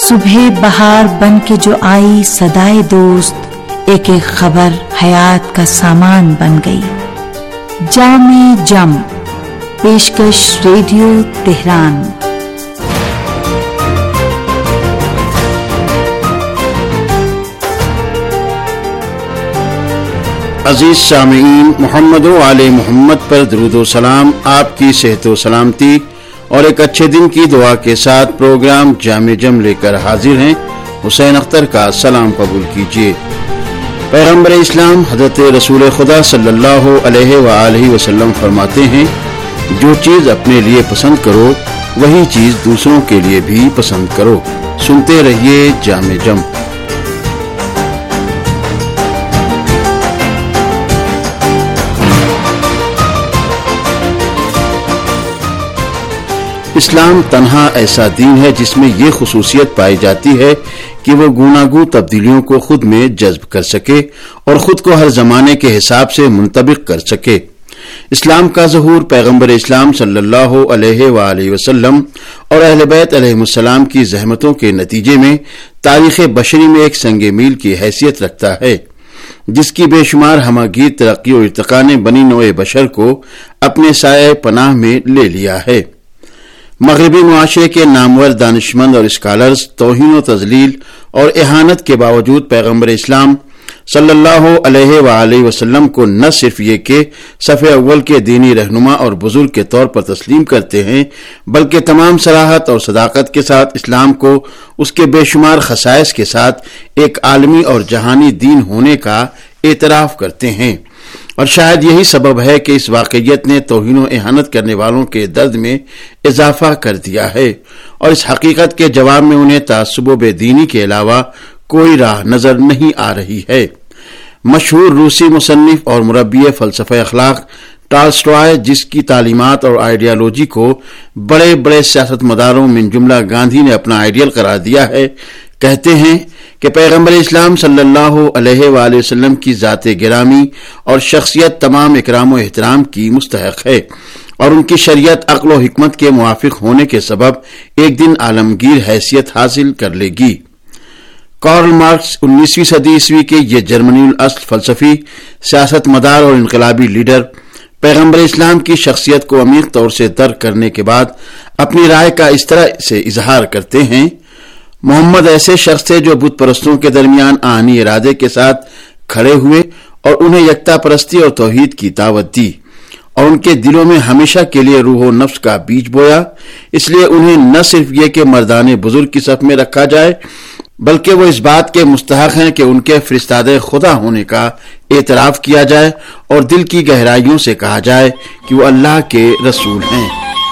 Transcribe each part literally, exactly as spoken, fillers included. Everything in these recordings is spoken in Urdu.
صبح بہار بن کے جو آئی صدائے دوست، ایک ایک خبر حیات کا سامان بن گئی۔ جام جم، پیشکش ریڈیو تہران۔ عزیز سامعین، محمد و آل محمد پر درود و سلام، آپ کی صحت و سلامتی اور ایک اچھے دن کی دعا کے ساتھ پروگرام جام جم لے کر حاضر ہیں۔ حسین اختر کا سلام قبول کیجیے۔ پیغمبر اسلام حضرت رسول خدا صلی اللہ علیہ وآلہ وسلم فرماتے ہیں، جو چیز اپنے لیے پسند کرو وہی چیز دوسروں کے لیے بھی پسند کرو۔ سنتے رہیے جام جم۔ اسلام تنہا ایسا دین ہے جس میں یہ خصوصیت پائی جاتی ہے کہ وہ گوناگوں تبدیلیوں کو خود میں جذب کر سکے اور خود کو ہر زمانے کے حساب سے منطبق کر سکے۔ اسلام کا ظہور پیغمبر اسلام صلی اللہ علیہ وآلہ وسلم اور اہل بیت علیہم السلام کی زحمتوں کے نتیجے میں تاریخ بشری میں ایک سنگ میل کی حیثیت رکھتا ہے، جس کی بے شمار ہمہ گیر ترقی و ارتقاء نے بنی نوع بشر کو اپنے سائے پناہ میں لے لیا ہے۔ مغربی معاشرے کے نامور دانشمند اور اسکالرز توہین و تذلیل اور اہانت کے باوجود پیغمبر اسلام صلی اللہ علیہ وآلہ وسلم کو نہ صرف یہ کہ صف اول کے دینی رہنما اور بزرگ کے طور پر تسلیم کرتے ہیں، بلکہ تمام صراحت اور صداقت کے ساتھ اسلام کو اس کے بے شمار خصائص کے ساتھ ایک عالمی اور جہانی دین ہونے کا اعتراف کرتے ہیں۔ اور شاید یہی سبب ہے کہ اس واقعیت نے توہین و اہانت کرنے والوں کے درد میں اضافہ کر دیا ہے، اور اس حقیقت کے جواب میں انہیں تعصب و بے دینی کے علاوہ کوئی راہ نظر نہیں آ رہی ہے۔ مشہور روسی مصنف اور مربی فلسفہ اخلاق ٹالسٹوائے، جس کی تعلیمات اور آئیڈیالوجی کو بڑے بڑے سیاست مداروں من جملہ گاندھی نے اپنا آئیڈیل قرار دیا ہے، کہتے ہیں کہ پیغمبر اسلام صلی اللہ علیہ وآلہ وسلم کی ذات گرامی اور شخصیت تمام اکرام و احترام کی مستحق ہے، اور ان کی شریعت عقل و حکمت کے موافق ہونے کے سبب ایک دن عالمگیر حیثیت حاصل کر لے گی۔ کارل مارکس انیسویں صدی عیسوی کے یہ جرمنی الاصل فلسفی، سیاست مدار اور انقلابی لیڈر پیغمبر اسلام کی شخصیت کو عمیق طور سے درک کرنے کے بعد اپنی رائے کا اس طرح سے اظہار کرتے ہیں: محمد ایسے شخص تھے جو بت پرستوں کے درمیان آہنی ارادے کے ساتھ کھڑے ہوئے اور انہیں یکتا پرستی اور توحید کی دعوت دی، اور ان کے دلوں میں ہمیشہ کے لیے روح و نفس کا بیج بویا۔ اس لیے انہیں نہ صرف یہ کہ مردان بزرگ کی صف میں رکھا جائے، بلکہ وہ اس بات کے مستحق ہیں کہ ان کے فرستادہ خدا ہونے کا اعتراف کیا جائے اور دل کی گہرائیوں سے کہا جائے کہ وہ اللہ کے رسول ہیں۔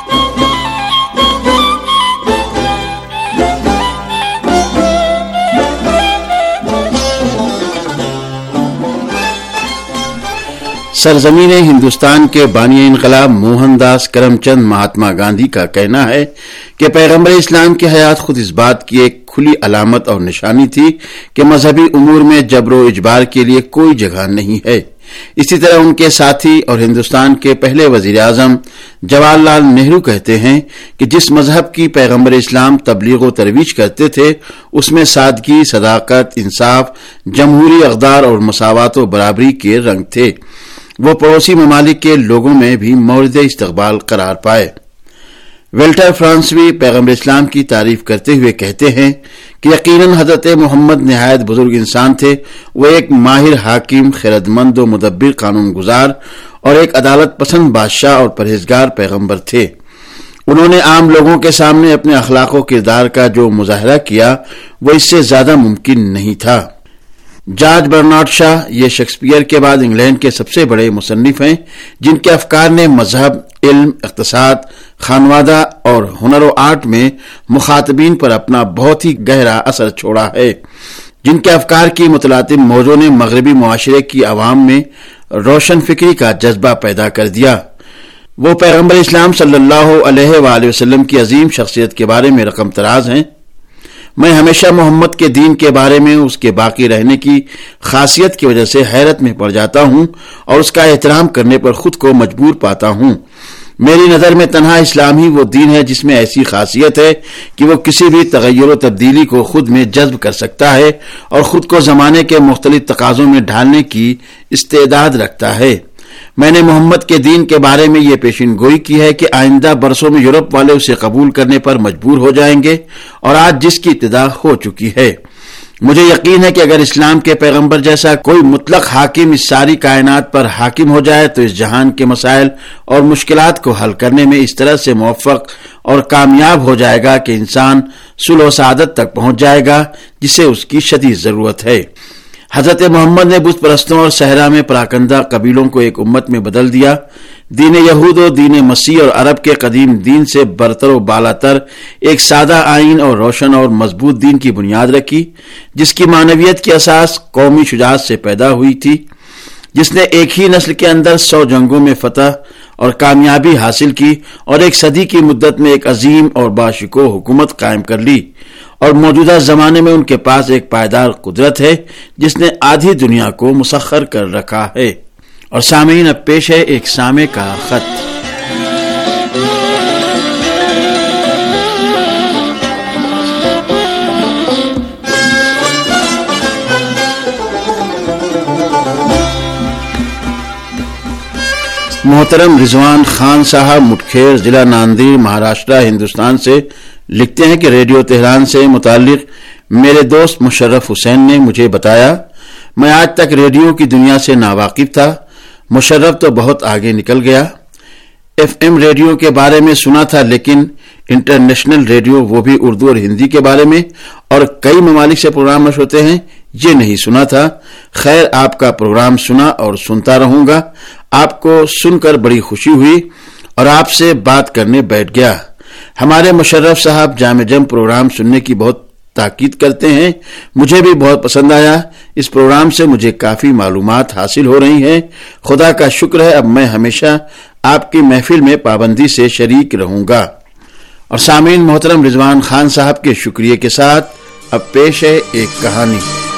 سرزمین ہندوستان کے بانی انقلاب موہن داس کرم چند مہاتما گاندھی کا کہنا ہے کہ پیغمبر اسلام کی حیات خود اس بات کی ایک کھلی علامت اور نشانی تھی کہ مذہبی امور میں جبر و اجبار کے لیے کوئی جگہ نہیں ہے۔ اسی طرح ان کے ساتھی اور ہندوستان کے پہلے وزیر اعظم جواہر لال نہرو کہتے ہیں کہ جس مذہب کی پیغمبر اسلام تبلیغ و ترویج کرتے تھے اس میں سادگی، صداقت، انصاف، جمہوری اقدار اور مساوات و برابری کے رنگ تھے۔ وہ پڑوسی ممالک کے لوگوں میں بھی مورد استقبال قرار پائے۔ ویلٹر فرانسوی پیغمبر اسلام کی تعریف کرتے ہوئے کہتے ہیں کہ یقیناً حضرت محمد نہایت بزرگ انسان تھے۔ وہ ایک ماہر حاکم، خرد مند و مدبر قانون گزار اور ایک عدالت پسند بادشاہ اور پرہیزگار پیغمبر تھے۔ انہوں نے عام لوگوں کے سامنے اپنے اخلاق و کردار کا جو مظاہرہ کیا وہ اس سے زیادہ ممکن نہیں تھا۔ جارج برنارڈ شاہ یہ شیکسپیئر کے بعد انگلینڈ کے سب سے بڑے مصنف ہیں، جن کے افکار نے مذہب، علم، اقتصاد، خانوادہ اور ہنر و آرٹ میں مخاطبین پر اپنا بہت ہی گہرا اثر چھوڑا ہے، جن کے افکار کی متلاطم موجوں نے مغربی معاشرے کی عوام میں روشن فکری کا جذبہ پیدا کر دیا۔ وہ پیغمبر اسلام صلی اللہ علیہ وآلہ وسلم کی عظیم شخصیت کے بارے میں رقم تراز ہیں۔ میں ہمیشہ محمد کے دین کے بارے میں اس کے باقی رہنے کی خاصیت کی وجہ سے حیرت میں پڑ جاتا ہوں اور اس کا احترام کرنے پر خود کو مجبور پاتا ہوں۔ میری نظر میں تنہا اسلام ہی وہ دین ہے جس میں ایسی خاصیت ہے کہ وہ کسی بھی تغیر و تبدیلی کو خود میں جذب کر سکتا ہے اور خود کو زمانے کے مختلف تقاضوں میں ڈھالنے کی استعداد رکھتا ہے۔ میں نے محمد کے دین کے بارے میں یہ پیشین گوئی کی ہے کہ آئندہ برسوں میں یورپ والے اسے قبول کرنے پر مجبور ہو جائیں گے، اور آج جس کی ابتدا ہو چکی ہے۔ مجھے یقین ہے کہ اگر اسلام کے پیغمبر جیسا کوئی مطلق حاکم اس ساری کائنات پر حاکم ہو جائے تو اس جہان کے مسائل اور مشکلات کو حل کرنے میں اس طرح سے موفق اور کامیاب ہو جائے گا کہ انسان صلح و سعادت تک پہنچ جائے گا، جسے اس کی شدید ضرورت ہے۔ حضرت محمد نے بت پرستوں اور صحرا میں پراکندہ قبیلوں کو ایک امت میں بدل دیا، دین یہود و دین مسیح اور عرب کے قدیم دین سے برتر و بالاتر ایک سادہ آئین اور روشن اور مضبوط دین کی بنیاد رکھی، جس کی معنویت کی اساس قومی شجاعت سے پیدا ہوئی تھی، جس نے ایک ہی نسل کے اندر سو جنگوں میں فتح اور کامیابی حاصل کی اور ایک صدی کی مدت میں ایک عظیم اور باشکوہ حکومت قائم کر لی، اور موجودہ زمانے میں ان کے پاس ایک پائیدار قدرت ہے جس نے آدھی دنیا کو مسخر کر رکھا ہے۔ اور سامعین، اب پیش ہے ایک سامع کا خط۔ محترم رضوان خان صاحب مٹکھیر، ضلع ناندیڑ، مہاراشٹر، ہندوستان سے لکھتے ہیں کہ ریڈیو تہران سے متعلق میرے دوست مشرف حسین نے مجھے بتایا، میں آج تک ریڈیو کی دنیا سے ناواقف تھا، مشرف تو بہت آگے نکل گیا۔ ایف ایم ریڈیو کے بارے میں سنا تھا، لیکن انٹرنیشنل ریڈیو، وہ بھی اردو اور ہندی کے بارے میں، اور کئی ممالک سے پروگرام نشر ہوتے ہیں، یہ نہیں سنا تھا۔ خیر، آپ کا پروگرام سنا اور سنتا رہوں گا۔ آپ کو سن کر بڑی خوشی ہوئی اور آپ سے بات کرنے بیٹھ گیا۔ ہمارے مشرف صاحب جامع جم پروگرام سننے کی بہت تاکید کرتے ہیں، مجھے بھی بہت پسند آیا۔ اس پروگرام سے مجھے کافی معلومات حاصل ہو رہی ہیں۔ خدا کا شکر ہے، اب میں ہمیشہ آپ کی محفل میں پابندی سے شریک رہوں گا۔ اور سامعین، محترم رضوان خان صاحب کے شکریہ کے ساتھ اب پیش ہے ایک کہانی۔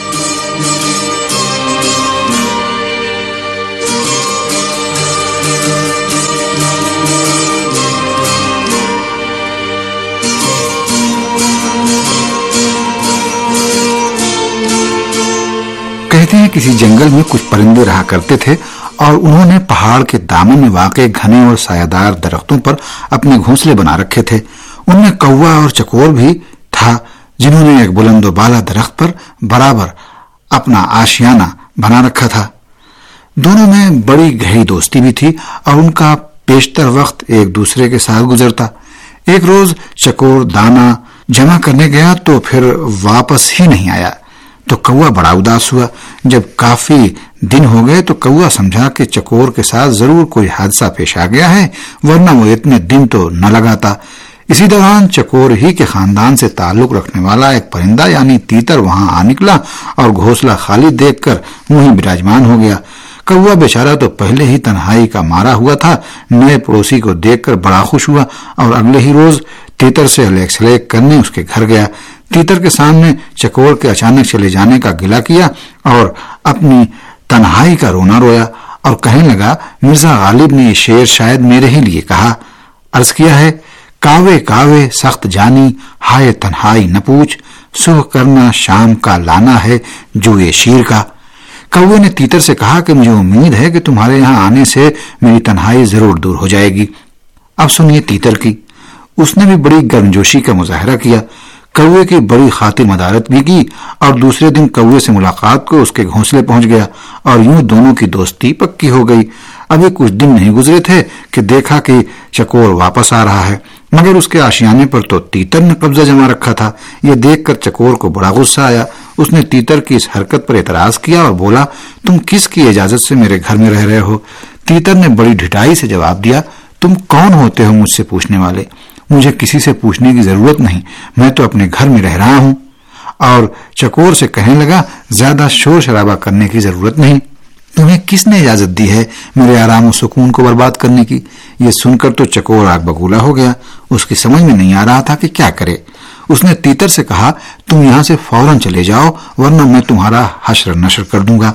کہتے ہیں کسی جنگل میں کچھ پرندے رہا کرتے تھے، اور انہوں نے پہاڑ کے دامن میں واقع گھنے اور سایہ دار درختوں پر اپنے گھونسلے بنا رکھے تھے۔ ان میں کوا اور چکور بھی تھا، جنہوں نے ایک بلند و بالا درخت پر برابر اپنا آشیانہ بنا رکھا تھا۔ دونوں میں بڑی گہری دوستی بھی تھی اور ان کا بیشتر وقت ایک دوسرے کے ساتھ گزرتا۔ ایک روز چکور دانا جمع کرنے گیا تو پھر واپس ہی نہیں آیا، تو کوا بڑا اداس ہوا۔ جب کافی دن ہو گئے تو کوا سمجھا کہ چکور کے ساتھ ضرور کوئی حادثہ پیش آ گیا ہے، ورنہ وہ اتنے دن تو نہ لگاتا۔ اسی دوران چکور ہی کے خاندان سے تعلق رکھنے والا ایک پرندہ یعنی تیتر وہاں آ نکلا اور گھونسلہ خالی دیکھ کر وہیں براجمان ہو گیا۔ کوا بیچارہ تو پہلے ہی تنہائی کا مارا ہوا تھا، نئے پڑوسی کو دیکھ کر بڑا خوش ہوا اور اگلے ہی روز تیتر سے لیک سلیک کرنے اس کے گھر گیا۔ تیتر کے سامنے چکور کے اچانک چلے جانے کا گلہ کیا اور اپنی تنہائی کا رونا رویا اور کہنے لگا، مرزا غالب نے یہ شعر شاید میرے ہی لیے کہا۔ عرض کیا ہے، کاوے کاوے سخت جانی، ہائے تنہائی نہ پوچھ، صبح کرنا شام کا لانا ہے جو یہ شیر کا۔ کوے نے تیتر سے کہا کہ مجھے امید ہے کہ تمہارے یہاں آنے سے میری تنہائی ضرور دور ہو جائے گی۔ اب سنیے تیتر کی۔ اس نے بھی بڑی گرمجوشی کا مظاہرہ کیا، کوے کی بڑی خاطر مدارت بھی کی اور دوسرے دن کوے سے ملاقات کو اس کے گھونسلے پہنچ گیا اور یوں دونوں کی دوستی پکی ہو گئی۔ ابھی کچھ دن نہیں گزرے تھے کہ دیکھا کہ چکور واپس آ رہا ہے، مگر اس کے آشیانے پر تو تیتر نے قبضہ جما رکھا تھا۔ یہ دیکھ کر چکور کو بڑا غصہ آیا۔ اس نے تیتر کی اس حرکت پر اعتراض کیا اور بولا، تم کس کی اجازت سے میرے گھر میں رہ رہے ہو؟ تیتر نے بڑی ڈھٹائی سے جواب دیا، تم کون ہوتے ہو مجھ سے پوچھنے والے؟ مجھے کسی سے پوچھنے کی ضرورت نہیں، میں تو اپنے گھر میں رہ رہا ہوں۔ اور چکور سے کہنے لگا، زیادہ شور شرابہ کرنے کی ضرورت نہیں، تمہیں کس نے اجازت دی ہے میرے آرام و سکون کو برباد کرنے کی؟ یہ سن کر تو چکور آگ بگولا ہو گیا، اس کی سمجھ میں نہیں آ رہا تھا کہ کیا کرے۔ اس نے تیتر سے کہا، تم یہاں سے فوراً چلے جاؤ ورنہ میں تمہارا حشر نشر کر دوں گا۔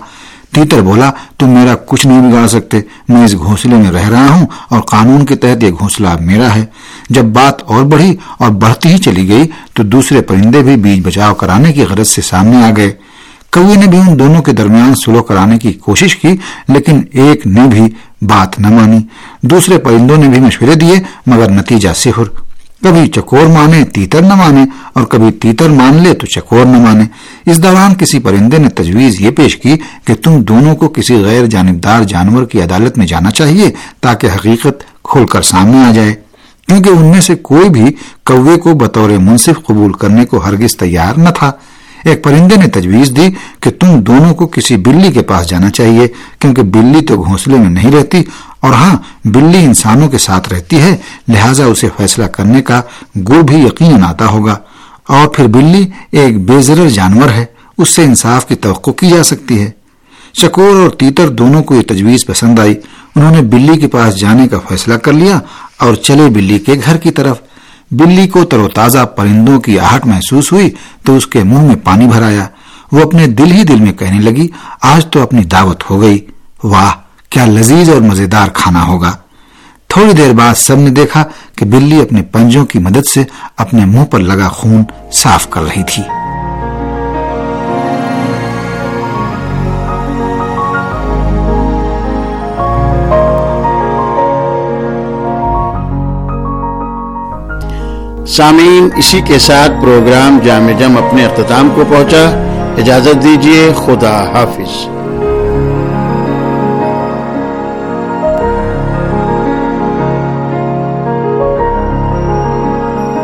تیتر بولا، تم میرا کچھ نہیں بگاڑ سکتے، میں اس گھونسلے میں رہ رہا ہوں اور قانون کے تحت یہ گھونسلہ اب میرا ہے۔ جب بات اور بڑھی اور بڑھتی ہی چلی گئی تو دوسرے پرندے بھی بیچ بچاؤ کرانے کی غرض سے سامنے آ گئے۔ کوے نے بھی ان دونوں کے درمیان سلح کرانے کی کوشش کی، لیکن ایک نے بھی بات نہ مانی۔ دوسرے پرندوں نے بھی مشورے دیے، مگر نتیجہ صفر۔ کبھی چکور مانے تیتر نہ مانے، اور کبھی تیتر مان لے تو چکور نہ مانے۔ اس دوران کسی پرندے نے تجویز یہ پیش کی کہ تم دونوں کو کسی غیر جانبدار جانور کی عدالت میں جانا چاہیے تاکہ حقیقت کھول کر سامنے آ جائے، کیونکہ ان میں سے کوئی بھی کوے کو بطور منصف قبول کرنے کو ہرگز تیار نہ تھا۔ ایک پرندے نے تجویز دی کہ تم دونوں کو کسی بلی کے پاس جانا چاہیے، کیونکہ بلی تو گھونسلے میں نہیں رہتی، اور ہاں بلی انسانوں کے ساتھ رہتی ہے، لہٰذا اسے فیصلہ کرنے کا گڑ بھی یقیناً آتا ہوگا، اور پھر بلی ایک بے ضرر جانور ہے، اس سے انصاف کی توقع کی جا سکتی ہے۔ چکور اور تیتر دونوں کو یہ تجویز پسند آئی۔ انہوں نے بلی کے پاس جانے کا فیصلہ کر لیا اور چلے بلی کے گھر کی طرف۔ بلی کو تر و تازہ پرندوں کی آہٹ محسوس ہوئی تو اس کے منہ میں پانی بھر آیا۔ وہ اپنے دل ہی دل میں کہنے لگی، آج تو اپنی دعوت ہو گئی، واہ کیا لذیذ اور مزیدار کھانا ہوگا۔ تھوڑی دیر بعد سب نے دیکھا کہ بلی اپنے پنجوں کی مدد سے اپنے منہ پر لگا خون صاف کر رہی تھی۔ سامعین، اسی کے ساتھ پروگرام جام جم اپنے اختتام کو پہنچا۔ اجازت دیجیے، خدا حافظ۔